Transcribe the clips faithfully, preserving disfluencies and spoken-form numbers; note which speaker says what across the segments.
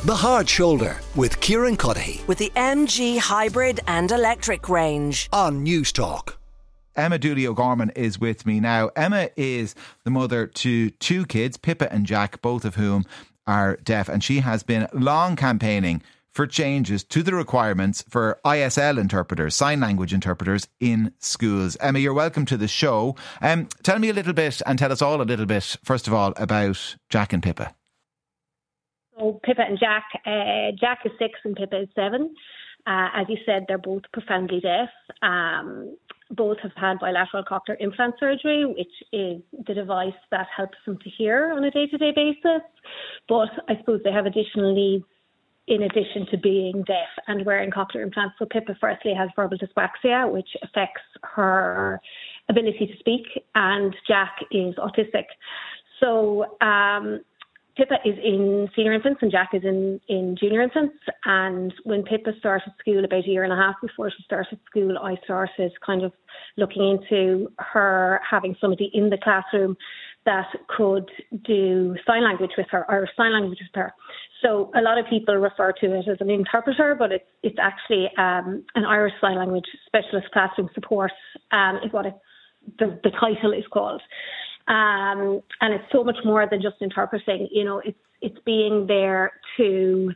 Speaker 1: The Hard Shoulder with Kieran Cuddihy
Speaker 2: with the M G Hybrid and Electric range
Speaker 1: on News Talk.
Speaker 3: Emma Dooley O'Gorman is with me now. Emma is the mother to two kids, Pippa and Jack, both of whom are deaf, and she has been long campaigning for changes to the requirements for I S L interpreters, sign language interpreters in schools. Emma, you're welcome to the show. Um, tell me a little bit, and tell us all a little bit, first of all, about Jack and Pippa.
Speaker 4: So Pippa and Jack, uh, Jack is six and Pippa is seven. Uh, as you said, they're both profoundly deaf. Um, both have had bilateral cochlear implant surgery, which is the device that helps them to hear on a day-to-day basis. But I suppose they have additional needs in addition to being deaf and wearing cochlear implants. So Pippa firstly has verbal dyspraxia, which affects her ability to speak, and Jack is autistic. So um, Pippa is in senior infants and Jack is in, in junior infants. And when Pippa started school about a year and a half before she started school, I started kind of looking into her having somebody in the classroom that could do sign language with her, or sign language with her. So a lot of people refer to it as an interpreter, but it's it's actually um, an Irish Sign Language Specialist Classroom Support um, is what it's, the, the title is called. Um, and it's so much more than just interpreting. You know, it's it's being there to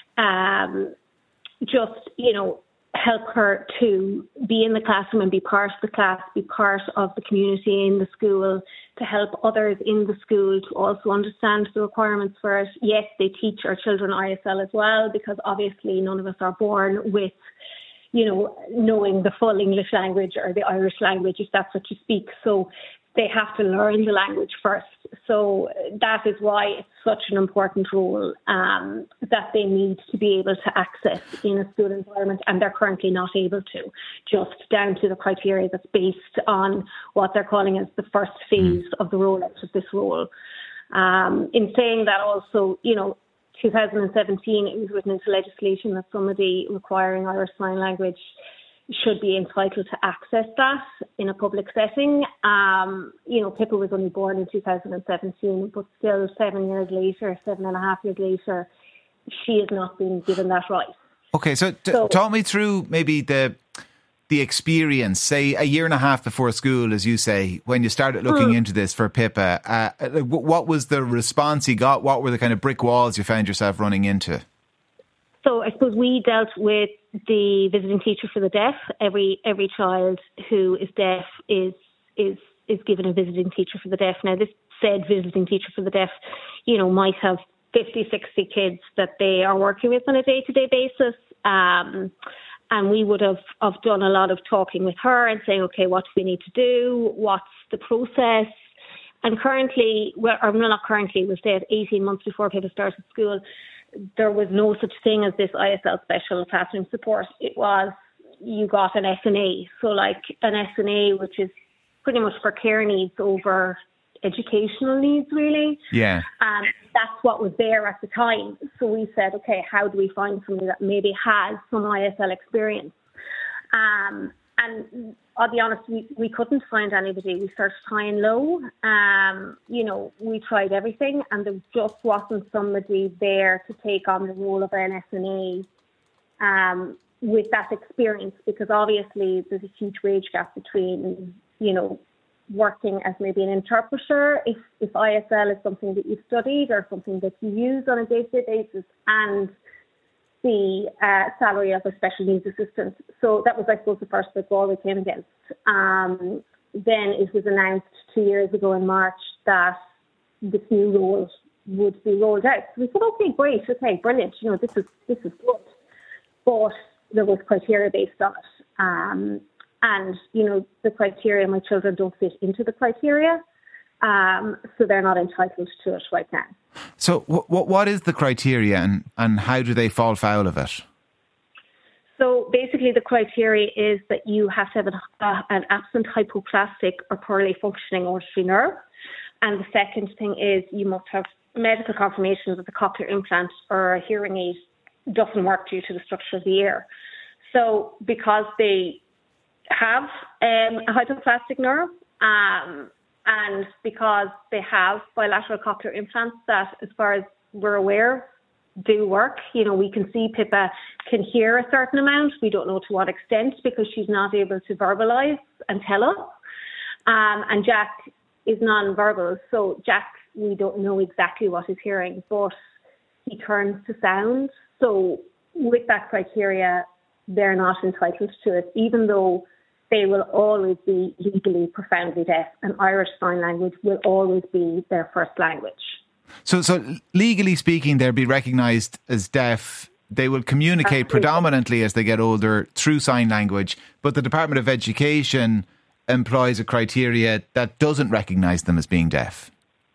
Speaker 4: um, just, you know, help her to be in the classroom and be part of the class, be part of the community in the school, to help others in the school to also understand the requirements for it. Yes, they teach our children I S L as well, because obviously none of us are born with, you know, knowing the full English language or the Irish language, if that's what you speak. So they have to learn the language first. So that is why it's such an important role um, that they need to be able to access in a school environment, and they're currently not able to, just down to the criteria that's based on what they're calling as the first phase of the rollout of this role. Um, in saying that also, you know, two thousand seventeen, it was written into legislation that somebody requiring Irish Sign Language should be entitled to access that in a public setting. Um, you know, Pippa was only born in two thousand seventeen, but still seven years later, seven and a half years later, she has not been given that right.
Speaker 3: Okay, so, t-
Speaker 4: so
Speaker 3: talk me through maybe the the experience, say a year and a half before school, as you say, when you started looking mm. into this for Pippa. Uh, what was the response you got? What were the kind of brick walls you found yourself running into?
Speaker 4: So I suppose we dealt with the visiting teacher for the deaf. Every every child who is deaf is is is given a visiting teacher for the deaf. Now, this said visiting teacher for the deaf, you know, might have fifty, sixty kids that they are working with on a day-to-day basis. Um, and we would have, have done a lot of talking with her and saying, okay, what do we need to do? What's the process? And currently, well, or not currently, it was dead eighteen months before Pippa started school. There was no such thing as this I S L special classroom support. It was, you got an S N A. So like an S N A, which is pretty much for care needs over educational needs, really.
Speaker 3: Yeah.
Speaker 4: Um, that's what was there at the time. So we said, okay, how do we find somebody that maybe has some I S L experience? Um, and I'll be honest, we, we couldn't find anybody. We searched high and low. Um, you know, we tried everything, and there just wasn't somebody there to take on the role of an S N A um, with that experience, because obviously there's a huge wage gap between, you know, working as maybe an interpreter, if, if I S L is something that you've studied or something that you use on a day-to-day basis, and the uh, salary of a special needs assistant. So that was, I suppose, the first big wall we came against. Um, then it was announced two years ago in March that this new role would be rolled out. So we said, okay, great, okay, brilliant. You know, this is this is good. But there was criteria based on it. Um, and, you know, the criteria, my children don't fit into the criteria. Um, so they're not entitled to it right now.
Speaker 3: So what what is the criteria, and, and how do they fall foul of it?
Speaker 4: So basically the criteria is that you have to have an, uh, an absent hypoplastic or poorly functioning auditory nerve. And the second thing is you must have medical confirmation that the cochlear implant or a hearing aid doesn't work due to the structure of the ear. So because they have um, a hypoplastic nerve, um, and because they have bilateral cochlear implants that, as far as we're aware, do work. You know, we can see Pippa can hear a certain amount. We don't know to what extent because she's not able to verbalise and tell us. Um, and Jack is non-verbal. So Jack, we don't know exactly what he's hearing, but he turns to sound. So with that criteria, they're not entitled to it, even though they will always be legally profoundly deaf, and Irish Sign Language will always be their first language. So,
Speaker 3: so legally speaking, they'll be recognised as deaf. They will communicate Absolutely. predominantly as they get older through sign language, but the Department of Education employs a criteria that doesn't recognise them as being deaf.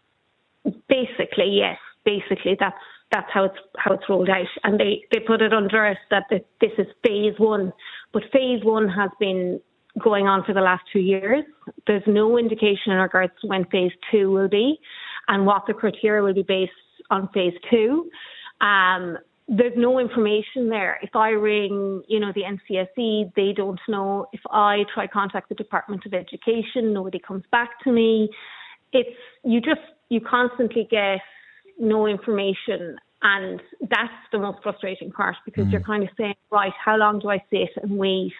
Speaker 4: Basically, yes. Basically, that's that's how it's how it's rolled out, and they, they put it under us that this is phase one, but phase one has been going on for the last two years. There's no indication in regards to when phase two will be and what the criteria will be based on phase two. Um, there's no information there. If I ring, you know, the N C S E, they don't know. If I try contact the Department of Education, nobody comes back to me. It's, you just, you constantly get no information. And that's the most frustrating part, because mm. you're kind of saying, right, how long do I sit and wait,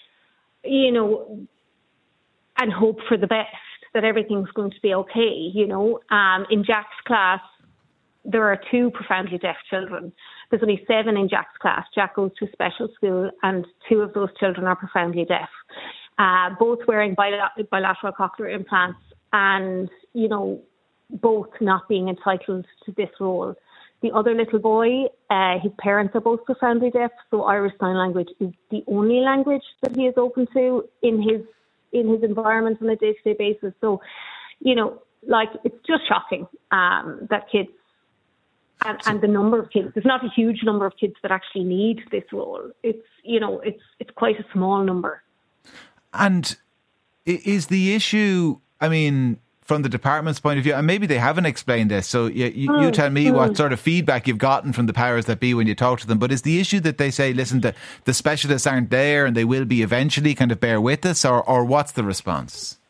Speaker 4: you know, and hope for the best, that everything's going to be okay, you know. Um, in Jack's class, there are two profoundly deaf children. There's only seven in Jack's class. Jack goes to a special school, and two of those children are profoundly deaf, uh, both wearing bil- bilateral cochlear implants and, you know, both not being entitled to this role. The other little boy, uh, his parents are both profoundly deaf, so Irish Sign Language is the only language that he is open to in his in his environment on a day-to-day basis. So, you know, like, it's just shocking um, that kids, and, and the number of kids, there's not a huge number of kids that actually need this role. It's, you know, it's it's quite a small number. And
Speaker 3: is the issue, I mean, from the department's point of view, and maybe they haven't explained this, so you, you, mm, you tell me mm. what sort of feedback you've gotten from the powers that be when you talk to them, but is the issue that they say, listen, the, the specialists aren't there and they will be eventually, kind of bear with us, or, or what's the response?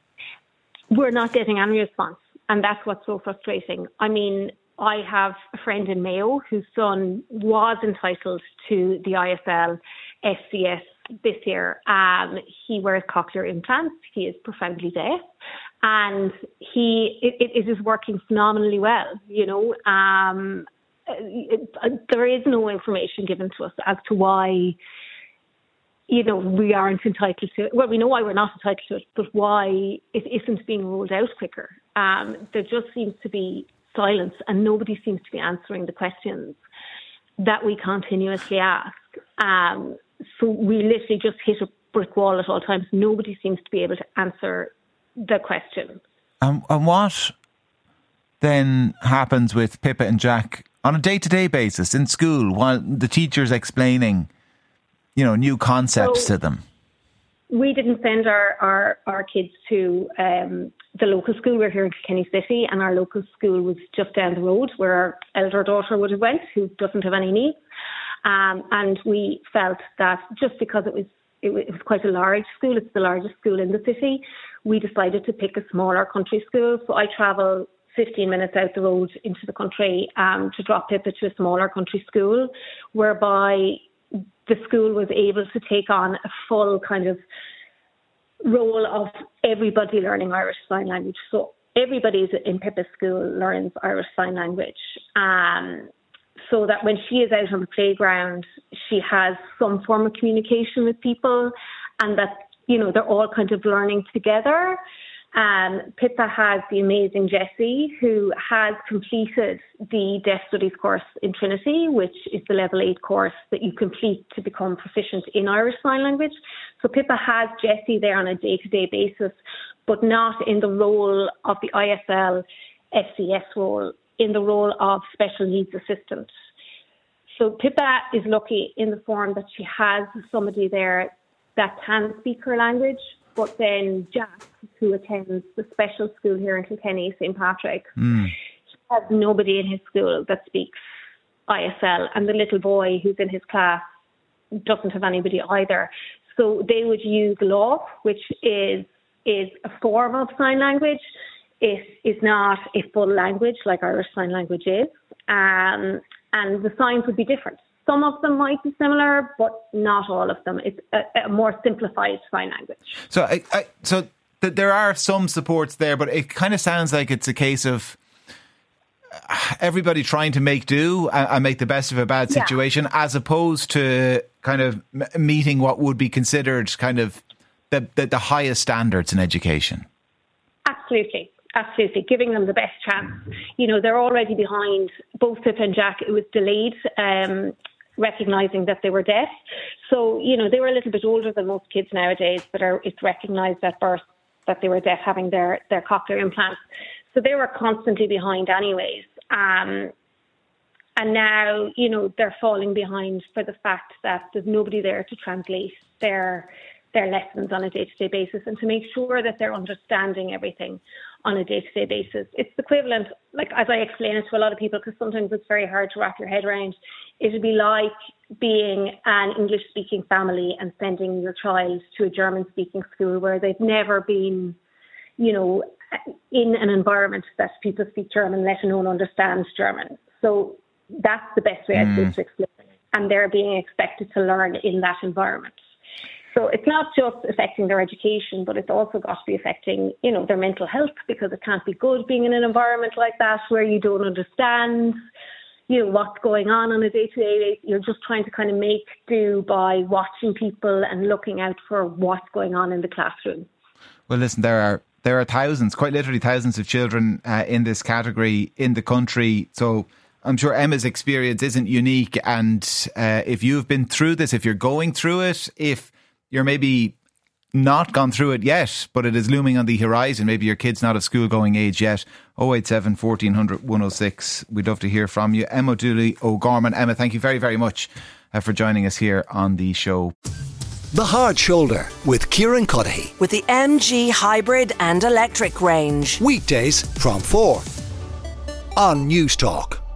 Speaker 4: We're not getting any response, and that's what's so frustrating. I mean, I have a friend in Mayo whose son was entitled to the I S L S C S this year. Um, he wears cochlear implants. He is profoundly deaf. And he, it, it is working phenomenally well, you know. Um, it, it, there is no information given to us as to why, you know, we aren't entitled to it. Well, we know why we're not entitled to it, but why it isn't being rolled out quicker. Um, there just seems to be silence, and nobody seems to be answering the questions that we continuously ask. Um, so we literally just hit a brick wall at all times. Nobody seems to be able to answer the question.
Speaker 3: Um, and what then happens with Pippa and Jack on a day-to-day basis in school while the teacher's explaining, you know, new concepts so to them?
Speaker 4: We didn't send our, our, our kids to um, the local school. We're here in Kilkenny City, and our local school was just down the road where our elder daughter would have went, who doesn't have any needs. Um, and we felt that just because it was It was quite a large school, it's the largest school in the city, we decided to pick a smaller country school. So I travel fifteen minutes out the road into the country um, to drop Pippa to a smaller country school, whereby the school was able to take on a full kind of role of everybody learning Irish Sign Language. So everybody in Pippa's school learns Irish Sign Language. Um, so that when she is out on the playground, she has some form of communication with people, and that, you know, they're all kind of learning together. Um, Pippa has the amazing Jessie, who has completed the Deaf Studies course in Trinity, which is the level eight course that you complete to become proficient in Irish Sign Language. So Pippa has Jessie there on a day-to-day basis, but not in the role of the I S L S C S role, in the role of special needs assistant. So Pippa is lucky in the form that she has somebody there that can speak her language, but then Jack, who attends the special school here in Kilkenny, Saint Patrick, mm. has nobody in his school that speaks I S L, and the little boy who's in his class doesn't have anybody either. So they would use law, which is is a form of sign language. It is not a full language like Irish Sign Language is. Um, and the signs would be different. Some of them might be similar, but not all of them. It's a, a more simplified sign language.
Speaker 3: So, I, I, so th- there are some supports there, but it kind of sounds like it's a case of everybody trying to make do and, and make the best of a bad situation, yeah. as opposed to kind of m- meeting what would be considered kind of the, the, the highest standards in education.
Speaker 4: Absolutely. Absolutely, giving them the best chance. You know, they're already behind. Both Pippa and Jack, it was delayed, um, recognising that they were deaf. So, you know, they were a little bit older than most kids nowadays, but are, it's recognised at birth that they were deaf, having their, their cochlear implants. So they were constantly behind anyways. Um, and now, you know, they're falling behind for the fact that there's nobody there to translate their their lessons on a day-to-day basis and to make sure that they're understanding everything on a day-to-day basis. It's equivalent, like as I explain it to a lot of people, because sometimes it's very hard to wrap your head around, it would be like being an English-speaking family and sending your child to a German-speaking school where they've never been, you know, in an environment that people speak German, let alone understand German. So that's the best way mm. I think to explain it. And they're being expected to learn in that environment. So it's not just affecting their education, but it's also got to be affecting, you know, their mental health, because it can't be good being in an environment like that where you don't understand, you know, what's going on on a day-to-day basis. You're just trying to kind of make do by watching people and looking out for what's going on in the classroom. Well,
Speaker 3: listen, there are there are thousands, quite literally thousands of children uh, in this category in the country. So I'm sure Emma's experience isn't unique. And uh, if you've been through this, if you're going through it, if you're maybe not gone through it yet, but it is looming on the horizon, maybe your kid's not of school-going age yet, oh eight seven, fourteen hundred, one oh six. We'd love to hear from you. Emma Dooley O'Gorman. Emma, thank you very, very much uh, for joining us here on the show.
Speaker 1: The Hard Shoulder with Kieran Cuddihy.
Speaker 2: With the M G hybrid and electric range.
Speaker 1: Weekdays from four on News Talk.